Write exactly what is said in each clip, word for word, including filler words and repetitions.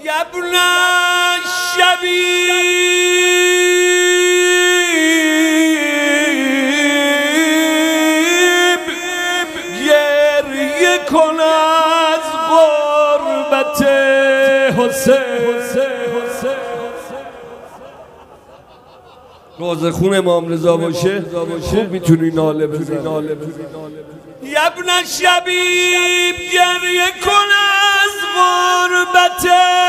ابن شبیب گریه کن از غربت حسین. روزه خون امام رضا باشه خوب میتونی ناله بزنی. ابن شبیب گریه کن از غربت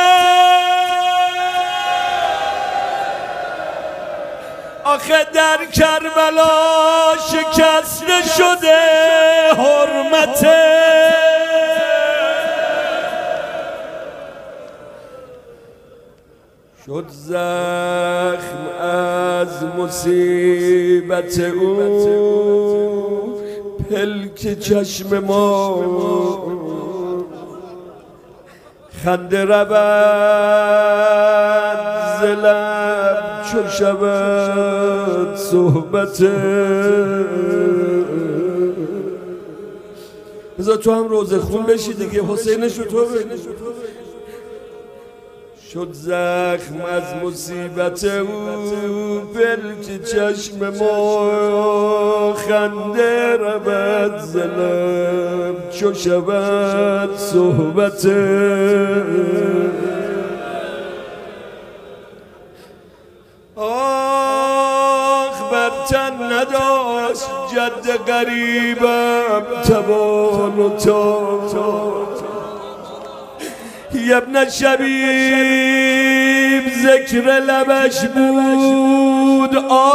آخه در کربلا شکسته شده حرمت. شد زخم از مصیبت او پلک چشم ما، خنده رود ز لب چو شود صحبت. بذار تو هم روزه خون بشی دیگه، حسینشو تو بگی. شد زخم از مصیبت او پلک چشم ما، خنده رود ز لب چو شود صحبت. آخ بر تن نداشت جد غریبم توان و تاب. ابن شبیب ذکر لبش بود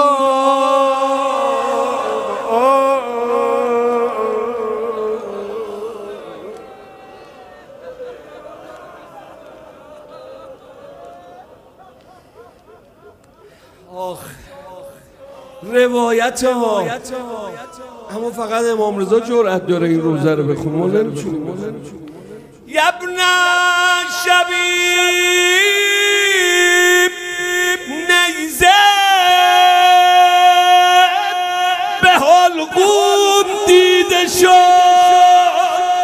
آخ روایت ها، اما فقط امام رضا جرأت داره این روزه رو بخونه. ما نمی‌تونیم. ابن شبیب نیزه به حلقوم دیده شد،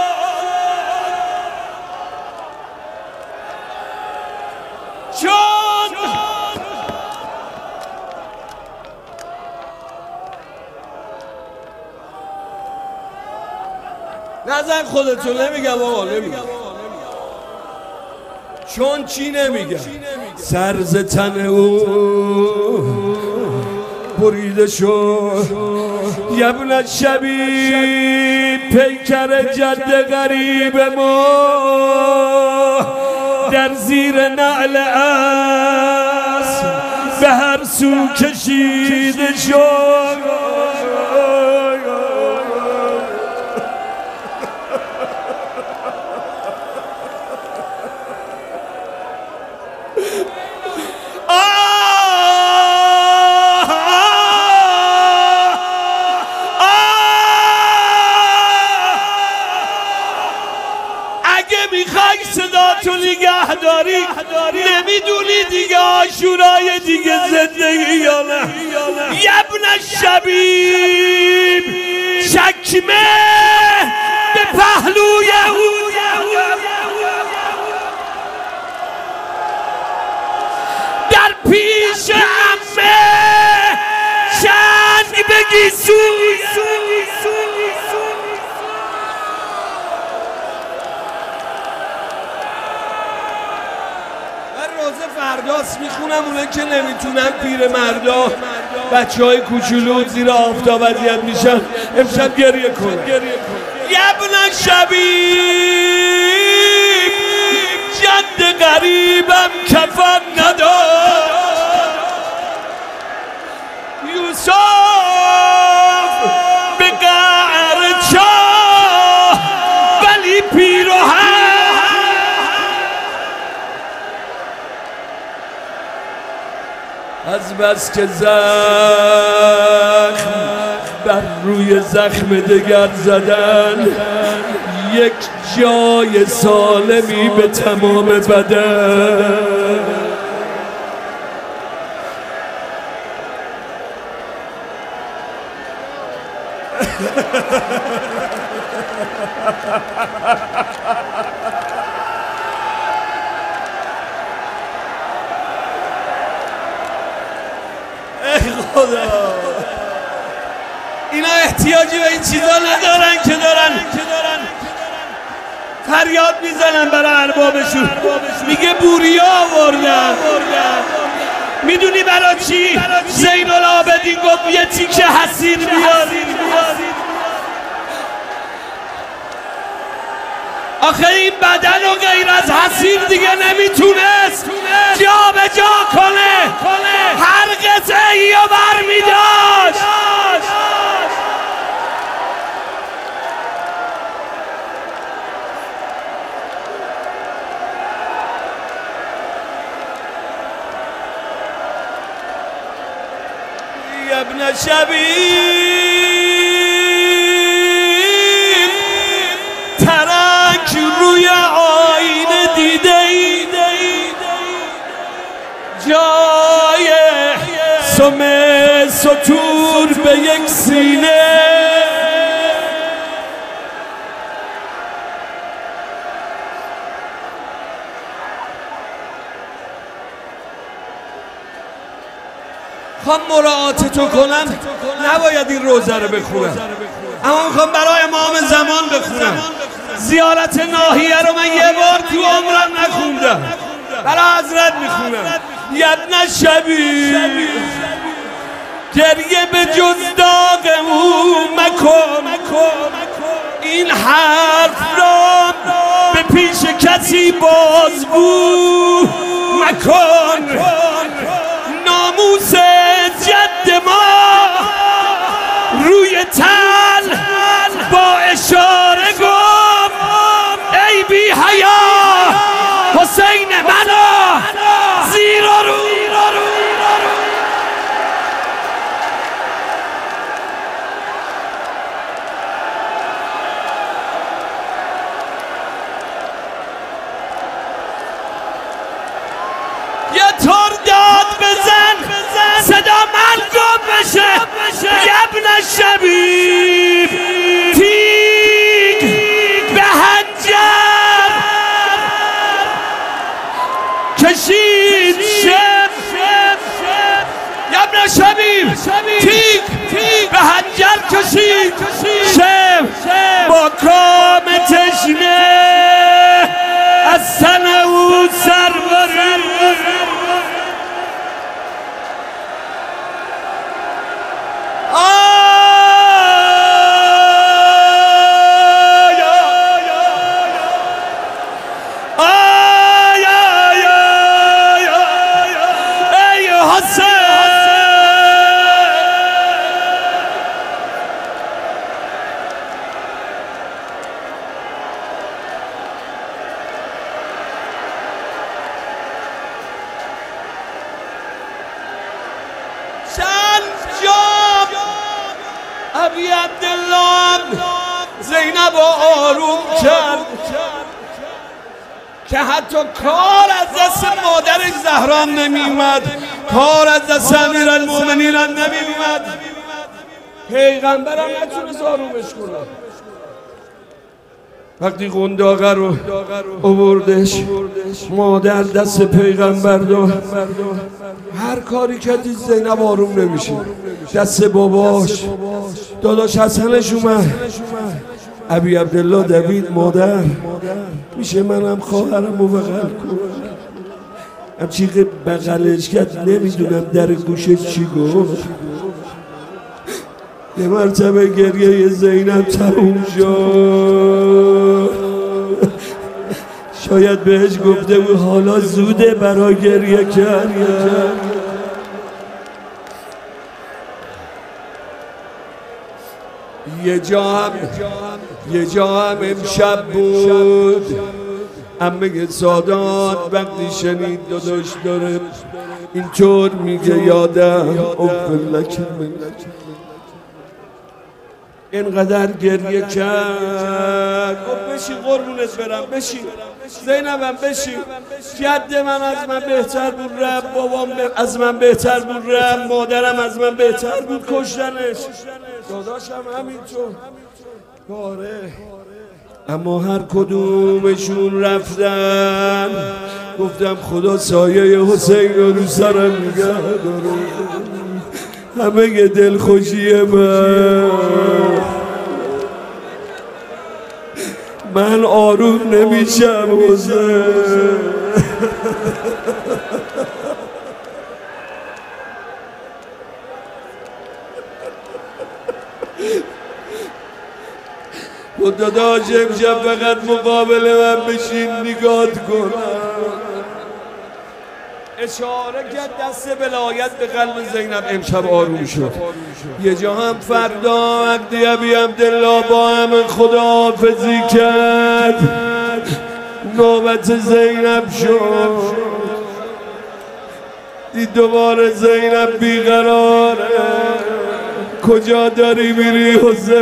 چون نظر خودتو نمیگم آقا، نمیگم چون چی نمیگم. سرز تن او بریده شد. ابن شبیب پیکر جد غریب ما در زیر نعل اسب به هر سو کشیده شد. میخوای صدا تو نگه داری، نمیدونی دیگه عاشورای دیگه زندگی یا نه. ابن شبیب چکمه به پهلوی او در پیش عمه چنگ بگی سوی فرداست میخونم. اونه که نمیتونن پیر مردا بچه های کوچولو زیر آفتاب اذیت میشن امشب گریه کن. ابن شبیب جد غریبم کفن نداشت، یوسف به قعر چاه ولی پیراهن از بس که زخم بر روی زخم دگر زدن، یک جای سالمی به تمام بدن. خدا اینا احتیاجی به این چیزا ندارن که دارن فریاد میزنن برای اربابشون میگه بوریا آوردن میدونی برای چی؟ زین العابدین گفت یه تیکه حسیر بیارید آخه این بدن و غیر از حسیر دیگه نمیتونست جا به جا کنه هر قطعه ای رو برمیداشت ابن شبیب ترک روی آینه دیده ای جای سم سطور به یک سینه خواهم مراعات تو کنم نباید این روزه رو بخونم اما میخوام برای امام زمان بخونم زیارت ناحیه رو من یه بار تو عمرم نخوندم برای حضرت میخونم ابن شبیب گریه به جز داغ او مکن این حرف را به پیش کسی بازگو مکن ناموس جد ما روی تن با اشاره گفت ای بی حیا حسین منو زیر و رو یه طور داد بزن صدا من گم بشه ابن شبیب تیگ به حنجر کشید شب ابن شبیب تیگ به حنجر کشید شب با کام تشنه از تن او سر برید ابی عبدالله زینب آروم کرد که حتی کار از دست مادرش زهرا نمی اومد کار از دست امیرالمومنین نمی اومد پیغمبرم نتونست آرومش کنه وقتی قنداقه رو آوردش مادر دست پیغمبر داد هر کاری کردی زینب آروم نمیشه دست باباش داداش حسنش اومد ابی عبدالله دوید مادر میشه منم خواهرم رو بغل کنم همچی که بغلش کرد نمیدونم در گوشش چی گفت یه مرتبه گریه زینب تموم شد شاید بهش گفته بود حالا زوده برای گریه کردن یه جا هم یه جا هم امشب بود عمه سادات وقتی شنید داداش داره اینطور میگه یادم افلک اینقدر گریه کرد گفت بشین قربونت برم بشین زینبم بشین جد من از من بهتر بود رب بابام از من بهتر بود رب مادرم از من بهتر بود کشتنش داداشم همینطور آره اما هر کدومشون رفتن گفتم خدا سایه حسین رو رو سرم نگه داره همه دلخوشی من. من آروم نمیشم حسین. خدا داشت امشب فقط مقابل من بشین نگات کنم. اشاره کرد دست بلایت به قلب زینب. امشب آروم شد. یه جا هم فردا وقتی ابی عبدالله با هم خداحافظی کرد نوبت زینب شد. دید دوباره زینب بیقراره. کجا داری میری حسین؟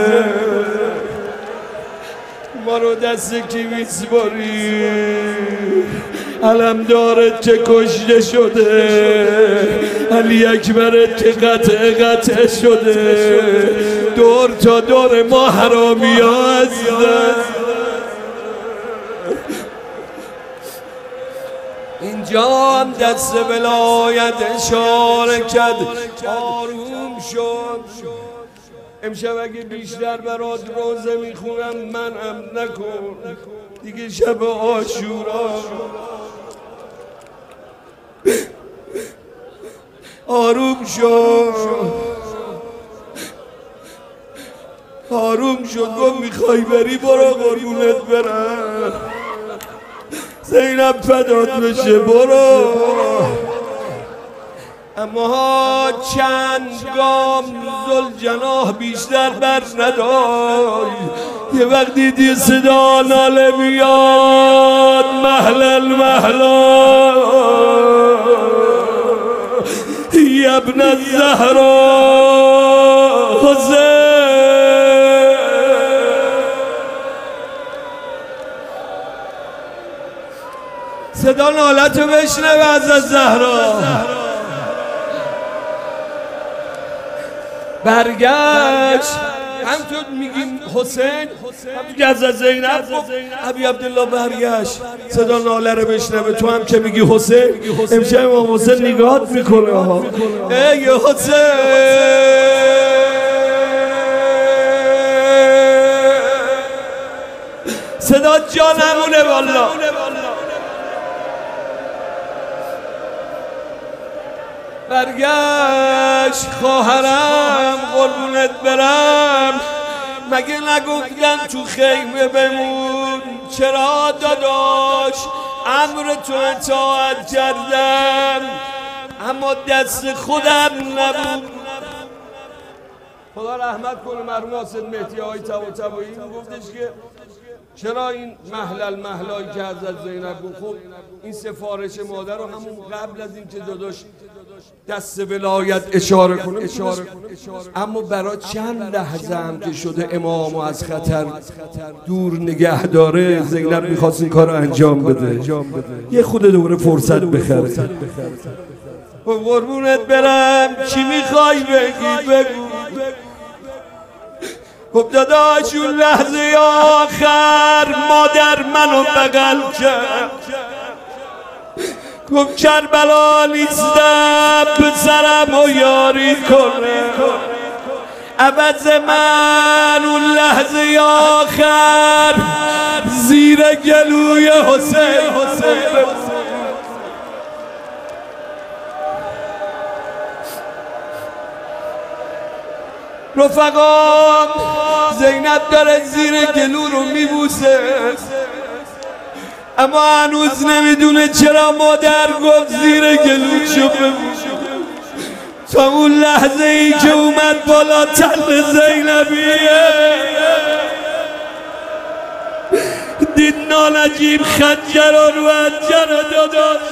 ما رو دست کی میسپاری؟ علم دارت که کشته شده، علی اکبرت که قطع قطع شده، دور تا دور ما حرامی ها هستن. اینجا هم دست ولایت اشاره کرد آروم شد. امشب اگه بیشتر برات روزه میخونم منم نکن دیگه شب عاشورا. آروم شد آروم شد. گفت میخوای بری برو قربونت برم. زینب فدات بشه برو. اما چند گام ذوالجناح بیشتر بر نداشت. یه وقت دیدی صدا ناله میاد مهلل مهلا یا ابن الزهرا حسین. صدا نالتو بشنوه از الزهرا. برگشت همطور میگیم حسین همطور از زینب ابی عبدالله برگشت صدا ناله رو بشنوه. تو هم که میگی حسین امشب امام حسین نگاهت میکنه ها. ای حسین صدا جانمونه والله. برگشت خواهرم قربونت برم مگه نگفتن تو خیمه بمون؟ چرا داداش امر تو اطاعت کردم اما دست خودم نبود. خدا رحمت کنه مرحوم حسین مهدی های طباطبایی گفتش که چرا این محلل محلایی که حضرت زینب گفت خب این سفارش مادر رو همون قبل از این که داداش دست ولایت اشاره کنه اشاره کنه اما برای چند لحظه هم که شده امامو از خطر دور نگه داره زینب میخواست این کار رو انجام بده یه خود دوره فرصت بخره. قربونت برم چی میخوای بگی بگو. خب داداش اون لحظه آخر مادر منو بغل کرد گفت کربلا نیستم پسرم و یاری کنه. عوض من اون لحظه آخر زیر گلوی حسین حسین رفقا زینب داره زیر گلو رو میبوسه اما هنوز نمیدونه چرا مادر گفت زیر گلو شو ببوسه. تا اون لحظه ای که اومد بالا تل زینبیه دید نالجیب خنجر رو رو انجر داداش